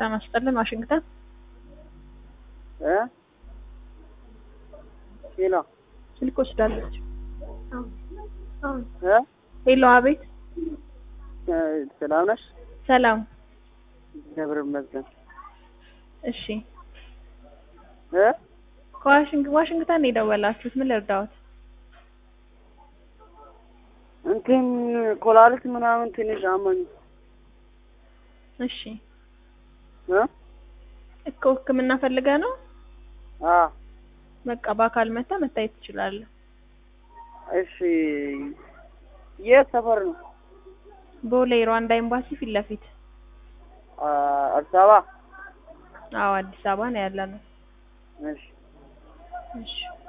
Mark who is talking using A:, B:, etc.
A: አስጠለን ዋሽንግተን
B: ሄሎ
A: ስልክ ወስዳለች። ሄሎ አቤት።
B: ሰላም ነሽ?
A: ሰላም።
B: ደብረ ይመስገን።
A: እሺ ዋሽንግተን የደወላችሁት ምን ልርዳዎት?
B: እንትን ኮላሊት ምናምን ትንሽ አመኝ።
A: እሺ እኮ ህክምና ፈልገህ ነው? በቃ በአካል መታየት ትችላለህ።
B: እሺ የት ሰፈር ነው?
A: ቦሌ ሩዋንዳ ኤምባሲ ፊት ለፊት።
B: አዲስ አበባ?
A: አዎ አዲስ አበባ ነው ያለነው።
B: እሺ
A: እሺ